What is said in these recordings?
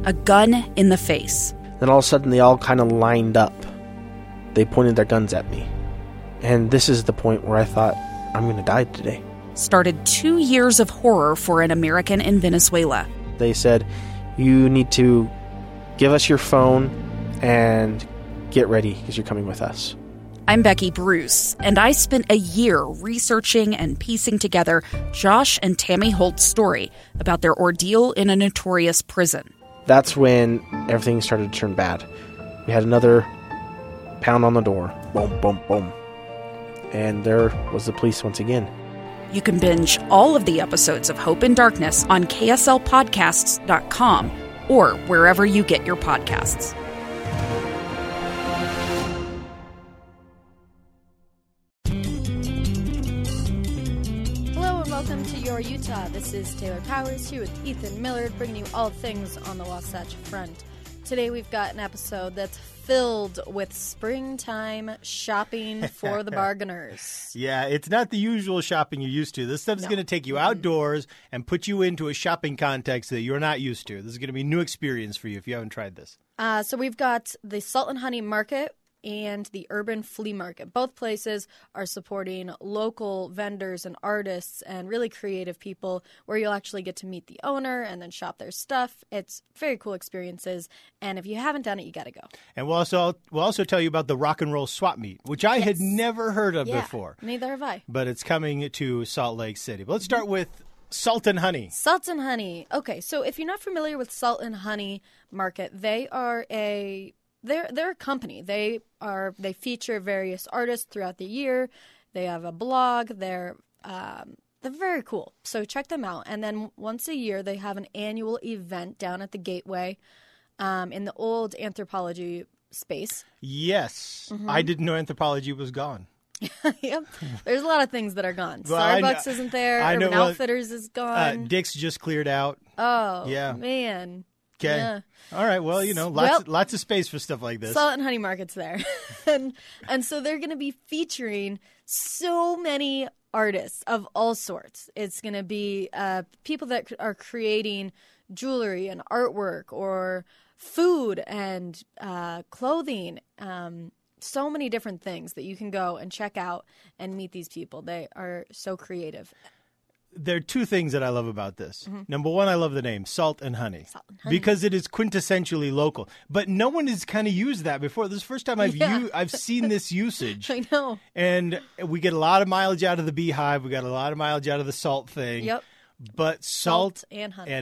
a gun in the face. Then all of a sudden, they all kind of lined up. They pointed their guns at me. And this is the point where I thought, I'm going to die today. Started 2 years of horror for an American in Venezuela. They said, you need to give us your phone and get ready because you're coming with us. I'm Becky Bruce, and I spent a year researching and piecing together Josh and Tammy Holt's story about their ordeal in a notorious prison. That's when everything started to turn bad. We had another pound on the door. Boom, boom, boom. And there was the police once again. You can binge all of the episodes of Hope in Darkness on KSLpodcasts.com or wherever you get your podcasts. Hello and welcome to Your Utah. This is Taylor Powers here with Ethan Millard, bringing you all things on the Wasatch Front. Today we've got an episode that's filled with springtime shopping for the bargainers. Yeah, it's not the usual shopping you're used to. This stuff's going to take you outdoors and put you into a shopping context that you're not used to. This is going to be a new experience for you if you haven't tried this. So we've got the Salt and Honey Market and the Urban Flea Market. Both places are supporting local vendors and artists and really creative people where you'll actually get to meet the owner and then shop their stuff. It's very cool experiences, and if you haven't done it, you got to go. And we'll also tell you about the Rock and Roll Swap Meet, which I had never heard of before. Neither have I. But it's coming to Salt Lake City. But let's start with Salt and Honey. Salt and Honey. Okay, so if you're not familiar with Salt and Honey Market, they are They're a company. They feature various artists throughout the year. They have a blog. They're very cool. So check them out. And then once a year, they have an annual event down at the Gateway in the old Anthropologie space. Yes. I didn't know Anthropologie was gone. Yep. There's a lot of things that are gone. Well, Starbucks isn't there. Urban Outfitters is gone. Dick's just cleared out. Oh, yeah. Man. Okay. Yeah. All right. Well, lots of space for stuff like this. Salt and Honey Market's there. and so they're going to be featuring so many artists of all sorts. It's going to be people that are creating jewelry and artwork or food and clothing. So many different things that you can go and check out and meet these people. They are so creative. There are two things that I love about this. Number one, I love the name, Salt and Honey. Salt and Honey. Because it is quintessentially local. But no one has kind of used that before. This is the first time I've seen this usage. I know. And we get a lot of mileage out of the beehive. We got a lot of mileage out of the salt thing. Yep. But salt and honey.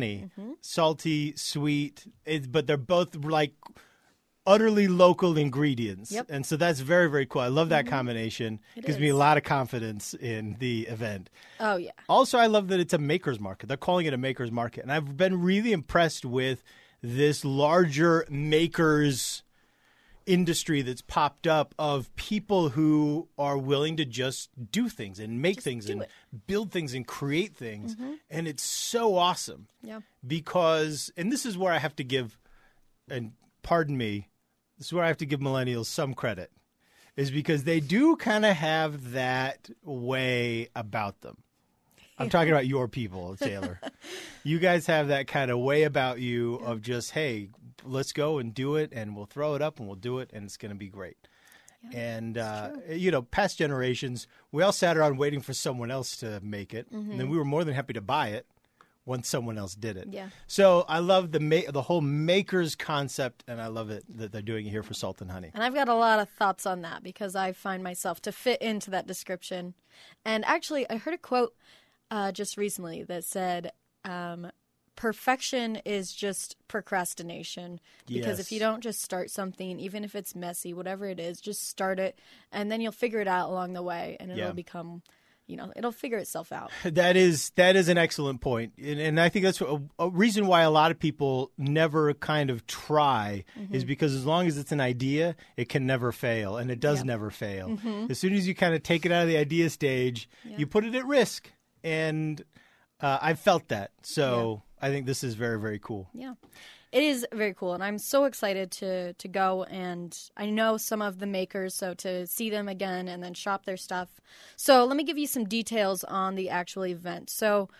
Salty, sweet, but they're both like utterly local ingredients. Yep. And so that's very, very cool. I love that combination. It gives me a lot of confidence in the event. Oh, yeah. Also, I love that it's a maker's market. They're calling it a maker's market. And I've been really impressed with this larger makers industry that's popped up of people who are willing to just do things and make things and build things and create things. And it's so awesome. Yeah. Because, and this is where I have to give, and pardon me, this is where I have to give millennials some credit, is because they do kind of have that way about them. I'm talking about your people, Taylor. You guys have that kind of way about you of just, hey, let's go and do it, and we'll throw it up, and we'll do it, and it's going to be great. Yeah, and, past generations, we all sat around waiting for someone else to make it, and then we were more than happy to buy it once someone else did it. Yeah. So I love the whole makers concept, and I love it that they're doing it here for Salt and Honey. And I've got a lot of thoughts on that because I find myself to fit into that description. And actually, I heard a quote just recently that said, perfection is just procrastination. Because if you don't just start something, even if it's messy, whatever it is, just start it, and then you'll figure it out along the way, and it'll become... it'll figure itself out. That is an excellent point. And I think that's a reason why a lot of people never kind of try is because as long as it's an idea, it can never fail. And it does never fail. As soon as you kind of take it out of the idea stage, you put it at risk. And I've felt that. So I think this is very, very cool. Yeah. It is very cool, and I'm so excited to go, and I know some of the makers, so to see them again and then shop their stuff. So let me give you some details on the actual event. So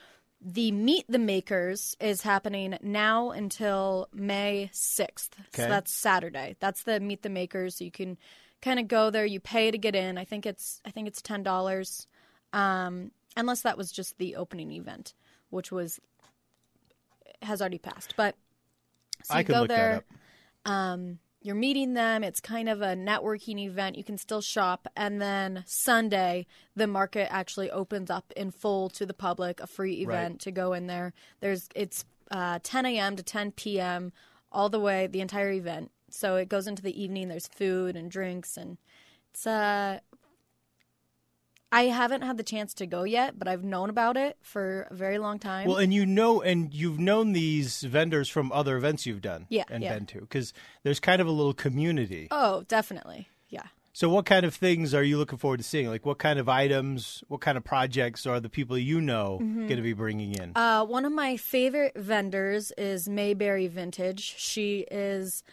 The Meet the Makers is happening now until May 6th. Okay. So that's Saturday. That's the Meet the Makers. So you can kind of go there. You pay to get in. I think it's $10. Unless that was just the opening event, which has already passed. But so you I can go look there. that up. You're meeting them. It's kind of a networking event. You can still shop. And then Sunday, the market actually opens up in full to the public, a free event to go in there. It's 10 a.m. to 10 p.m. all the way, the entire event. So it goes into the evening. There's food and drinks. And it's I haven't had the chance to go yet, but I've known about it for a very long time. Well, and you've known these vendors from other events you've done been to, because there's kind of a little community. Oh, definitely. Yeah. So what kind of things are you looking forward to seeing? Like what kind of items, what kind of projects are the people you know going to be bringing in? One of my favorite vendors is Mayberry Vintage. She is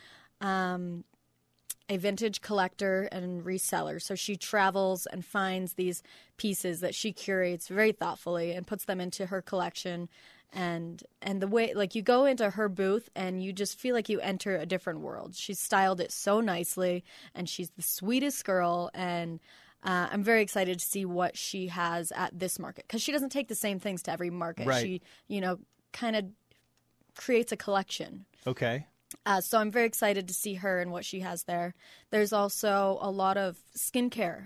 a vintage collector and reseller. So she travels and finds these pieces that she curates very thoughtfully and puts them into her collection. And the way, like, you go into her booth and you just feel like you enter a different world. She's styled it so nicely, and she's the sweetest girl. And I'm very excited to see what she has at this market, because she doesn't take the same things to every market. Right. She, kind of creates a collection. Okay. So I'm very excited to see her and what she has there. There's also a lot of skincare,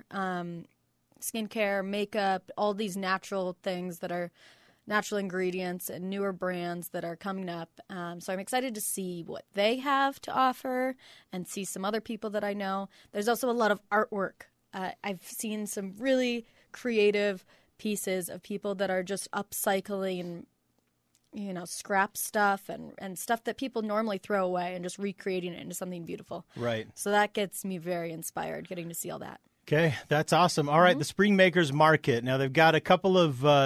makeup, all these natural things that are natural ingredients and newer brands that are coming up. So I'm excited to see what they have to offer and see some other people that I know. There's also a lot of artwork. I've seen some really creative pieces of people that are just upcycling scrap stuff and stuff that people normally throw away and just recreating it into something beautiful. Right. So that gets me very inspired, getting to see all that. Okay, that's awesome. All right, the Spring Makers Market. Now they've got a couple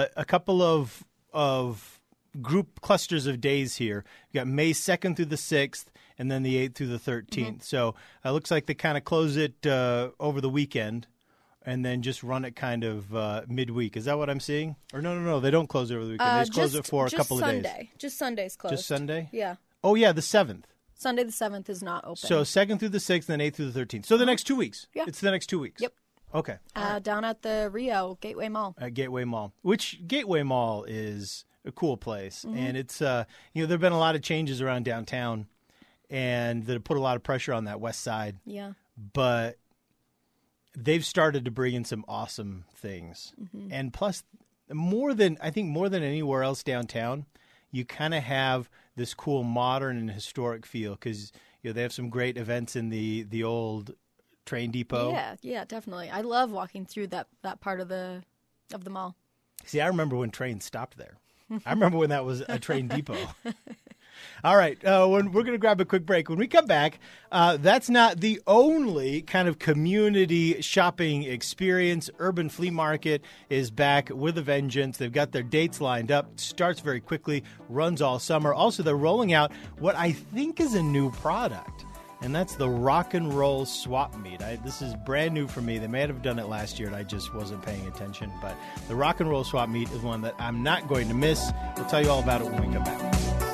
of group clusters of days here. You've got May 2nd through the 6th, and then the 8th through the 13th. So it looks like they kind of close it over the weekend, and then just run it kind of midweek. Is that what I'm seeing? Or no, they don't close it over the weekend. They just close it for a couple of days. Just Sunday's closed. Just Sunday? Yeah. Oh, yeah, the 7th. Sunday the 7th is not open. So 2nd through the 6th, and then 8th through the 13th. So the next 2 weeks. Yeah. It's the next 2 weeks. Yep. Okay. Down at the Rio Gateway Mall. At Gateway Mall, which Gateway Mall is a cool place. And it's, there have been a lot of changes around downtown and that have put a lot of pressure on that west side. Yeah. But they've started to bring in some awesome things. And plus, more than anywhere else downtown, you kind of have this cool modern and historic feel, because they have some great events in the old train depot. Yeah, definitely. I love walking through that part of the mall. See, I remember when trains stopped there. I remember when that was a train depot. All right, we're going to grab a quick break. When we come back, that's not the only kind of community shopping experience. Urban Flea Market is back with a vengeance. They've got their dates lined up. Starts very quickly, runs all summer. Also, they're rolling out what I think is a new product, and that's the Rock and Roll Swap Meet. This is brand new for me. They may have done it last year, and I just wasn't paying attention. But the Rock and Roll Swap Meet is one that I'm not going to miss. We'll tell you all about it when we come back.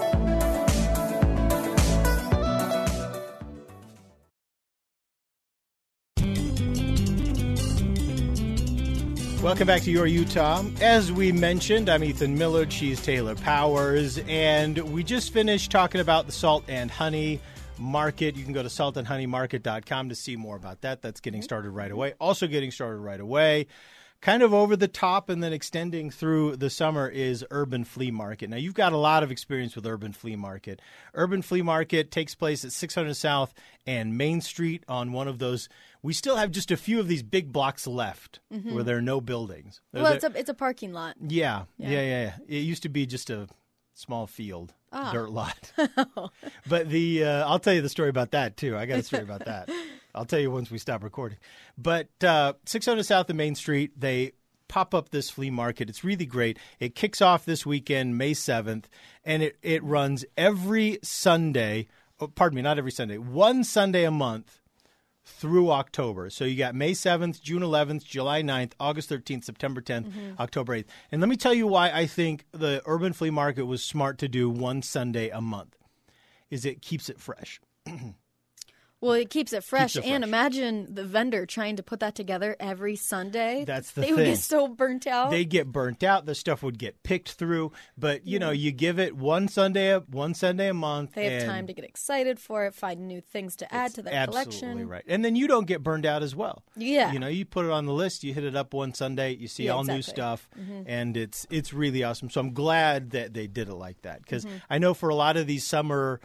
Welcome back to Your Utah. As we mentioned, I'm Ethan Millard. She's Taylor Powers. And we just finished talking about the Salt and Honey Market. You can go to saltandhoneymarket.com to see more about that. That's getting started right away. Also getting started right away, kind of over the top and then extending through the summer, is Urban Flea Market. Now, you've got a lot of experience with Urban Flea Market. Urban Flea Market takes place at 600 South and Main Street on one of those. We still have just a few of these big blocks left where there are no buildings. Well, it's a parking lot. Yeah. It used to be just a small field, dirt lot. But I'll tell you the story about that, too. I got a story about that. I'll tell you once we stop recording. But 600 South and Main Street, they pop up this flea market. It's really great. It kicks off this weekend, May 7th, and it runs every Sunday. Oh, pardon me, not every Sunday. One Sunday a month through October. So you got May 7th, June 11th, July 9th, August 13th, September 10th, October 8th. And let me tell you why I think the Urban Flea Market was smart to do one Sunday a month, is it keeps it fresh. Well, it keeps it fresh. Keeps it And fresh. imagine the vendor trying to put that together every Sunday. That's the They thing. would get so burnt out. They get burnt out. The stuff would get picked through. But, you know, you give it one Sunday a month. They have and time to get excited for it, find new things to add to their absolutely collection. right. And then you don't get burned out as well. Yeah. You know, you put it on the list, you hit it up one Sunday, you see Yeah, all new exactly. stuff, and it's really awesome. So I'm glad that they did it like that, because I know for a lot of these summer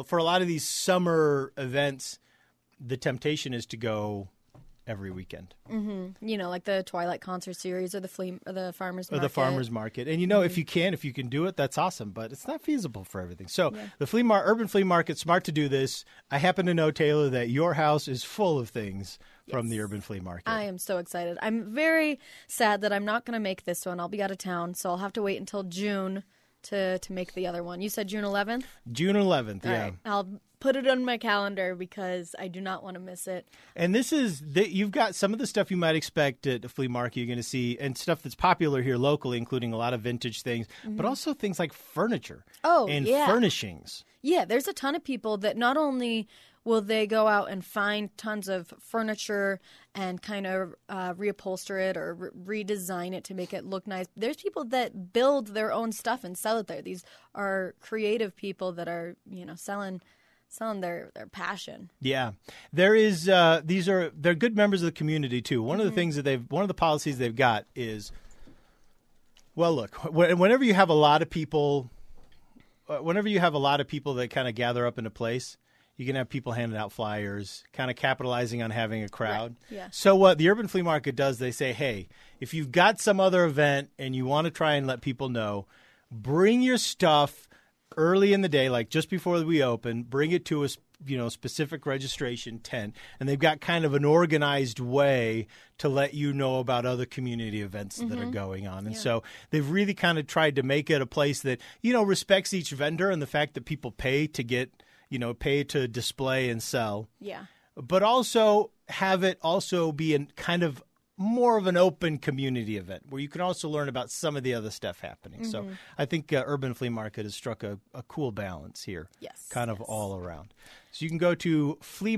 events, the temptation is to go every weekend. You know, like the Twilight Concert Series or the Farmers Market. Or the farmers market. And, you know, if you can do it, that's awesome. But it's not feasible for everything. So the Urban Flea Market, smart to do this. I happen to know, Taylor, that your house is full of things from the Urban Flea Market. I am so excited. I'm very sad that I'm not going to make this one. I'll be out of town, so I'll have to wait until June to make the other one. You said June 11th? June 11th, All yeah. right. I'll put it on my calendar because I do not want to miss it. And this is you've got some of the stuff you might expect at the flea market you're going to see, and stuff that's popular here locally, including a lot of vintage things, but also things like furniture and yeah. furnishings. Yeah, there's a ton of people that not only will they go out and find tons of furniture and kind of reupholster it or redesign it to make it look nice. There's people that build their own stuff and sell it there. These are creative people that are, you know, selling their passion. Yeah, there is. They're good members of the community too. One of the things one of the policies they've got is, well, look, whenever you have a lot of people that kind of gather up in a place, you can have people handing out flyers, kind of capitalizing on having a crowd. Right, yeah. So what the Urban Flea Market does, they say, hey, if you've got some other event and you want to try and let people know, bring your stuff early in the day, like just before we open, bring it to a specific registration tent, and they've got kind of an organized way to let you know about other community events that are going on. And so they've really kind of tried to make it a place that, you know, respects each vendor and the fact that people pay to display and sell. Yeah. But also have it also be kind of more of an open community event where you can also learn about some of the other stuff happening. So I think Urban Flea Market has struck a cool balance here. Yes. Kind of all around. So you can go to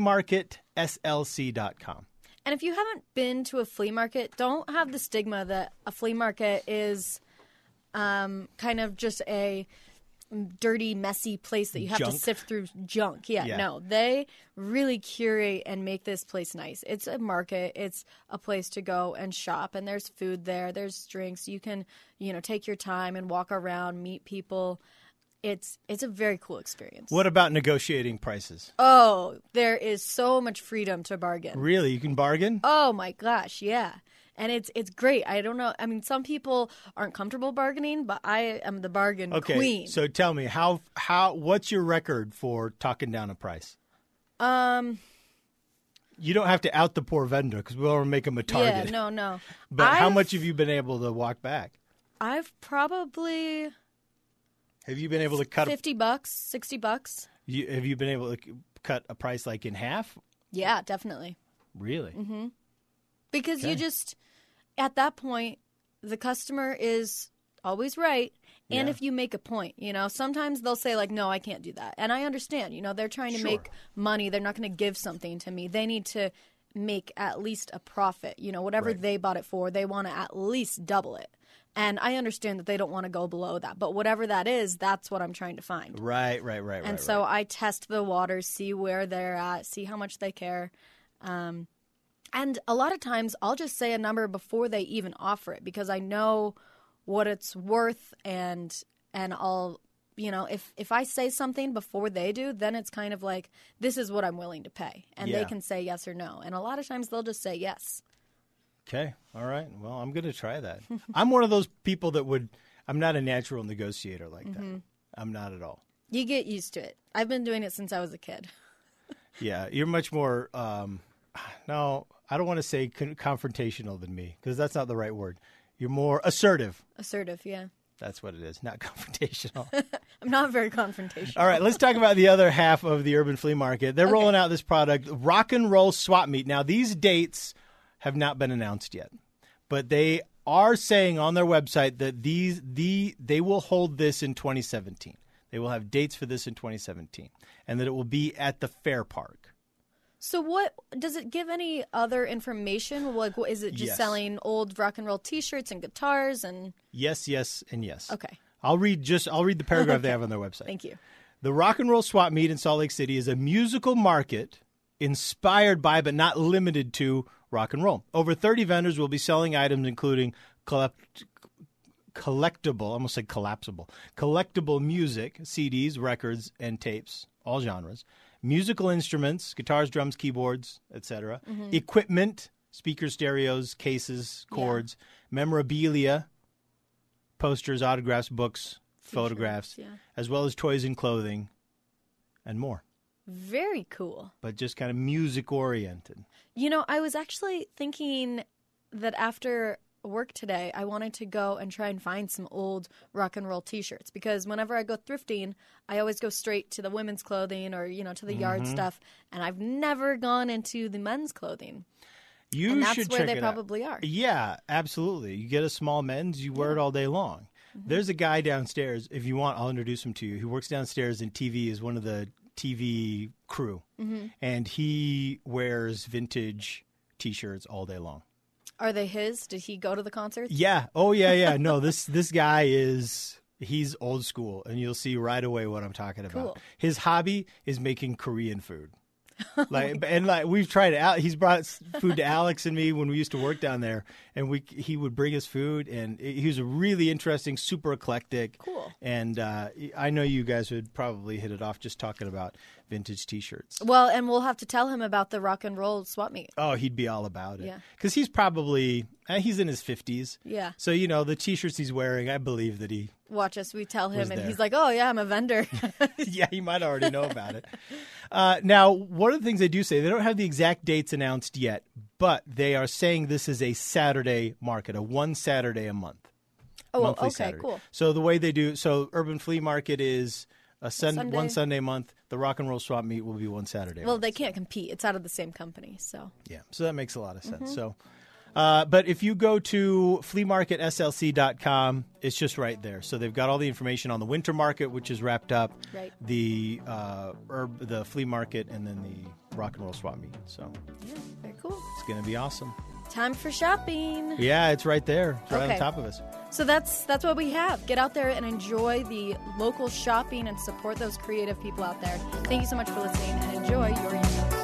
fleamarketslc.com. And if you haven't been to a flea market, don't have the stigma that a flea market is kind of just a dirty, messy place that you have to Junk. sift through junk. Yeah, no. They really curate and make this place nice. It's a market. It's a place to go and shop, and there's food there. There's drinks. You can, take your time and walk around, meet people. It's a very cool experience. What about negotiating prices? Oh, there is so much freedom to bargain. Really? You can bargain? Oh my gosh, yeah. And it's great. I don't know. I mean, some people aren't comfortable bargaining, but I am the bargain queen. So tell me, what's your record for talking down a price? You don't have to out the poor vendor because we want to make them a target. Yeah, no. But how much have you been able to walk back? I've probably Have you been able to cut $50, $60. Have you been able to cut a price like in half? Yeah, definitely. Really? Mm-hmm. Because Okay. you just, at that point, the customer is always right. And Yeah. if you make a point, sometimes they'll say like, no, I can't do that. And I understand, they're trying to Sure. make money. They're not going to give something to me. They need to make at least a profit. Whatever Right. they bought it for, they want to at least double it. And I understand that they don't want to go below that. But whatever that is, that's what I'm trying to find. Right. And so I test the waters, see where they're at, see how much they care. And a lot of times I'll just say a number before they even offer it because I know what it's worth and I'll, if I say something before they do, then it's kind of like, this is what I'm willing to pay. And Yeah. they can say yes or no. And a lot of times they'll just say yes. Okay. All right. Well, I'm going to try that. I'm one of those people I'm not a natural negotiator like that. I'm not at all. You get used to it. I've been doing it since I was a kid. Yeah. You're much more, no, I don't want to say confrontational than me because that's not the right word. You're more assertive. Assertive, yeah. That's what it is, not confrontational. I'm not very confrontational. All right, let's talk about the other half of the Urban Flea Market. They're rolling out this product, Rock and Roll Swap Meet. Now, these dates have not been announced yet, but they are saying on their website that they will hold this in 2017. They will have dates for this in 2017, and that it will be at the Fair Park. So what does it give any other information? Like, is it just selling old rock and roll T-shirts and guitars and? Yes, yes, and yes. Okay. I'll read the paragraph they have on their website. Thank you. The Rock and Roll Swap Meet in Salt Lake City is a musical market inspired by but not limited to rock and roll. Over 30 vendors will be selling items including collectible, almost like collapsible, collectible music, CDs, records, and tapes, all genres, musical instruments, guitars, drums, keyboards, etc., equipment, speakers, stereos, cases, cords, memorabilia, posters, autographs, books, photographs, as well as toys and clothing, and more. Very cool. But just kind of music-oriented. You know, I was actually thinking that after work today, I wanted to go and try and find some old rock and roll T-shirts, because whenever I go thrifting, I always go straight to the women's clothing or, to the yard stuff, and I've never gone into the men's clothing. And that's where they probably are. Yeah, absolutely. You get a small men's, you wear it all day long. There's a guy downstairs, if you want, I'll introduce him to you. He works downstairs in TV, is one of the TV crew, and he wears vintage T-shirts all day long. Are they his? Did he go to the concerts? Yeah. Oh, yeah. No, this guy he's old school, and you'll see right away what I'm talking about. Cool. His hobby is making Korean food. We've tried it out. He's brought food to Alex and me when we used to work down there, and he would bring us food, and he was a really interesting, super eclectic. Cool. And I know you guys would probably hit it off just talking about vintage T-shirts. Well, and we'll have to tell him about the rock and roll swap meet. Oh, he'd be all about it. Yeah. Because he's probably he's in his 50s. Yeah. So the T-shirts he's wearing, I believe that he. Watch us. We tell him, and there. he's like, "Oh yeah, I'm a vendor." Yeah, he might already know about it. Now, one of the things they do say, they don't have the exact dates announced yet, but they are saying this is a Saturday market, a one Saturday a month. Oh, monthly okay, Saturday. cool. So the way they do, Urban Flea Market is Sunday. one Sunday a month. The Rock and Roll Swap Meet will be one Saturday. Well, they can't compete. It's out of the same company, so. Yeah, so that makes a lot of sense. So. But if you go to fleamarketslc.com, it's just right there. So they've got all the information on the winter market, which is wrapped up, right. the flea market, and then the rock and roll swap meet. So yeah, very cool. It's going to be awesome. Time for shopping. Yeah, it's right there. It's right on top of us. So that's what we have. Get out there and enjoy the local shopping and support those creative people out there. Thank you so much for listening, and enjoy your emails.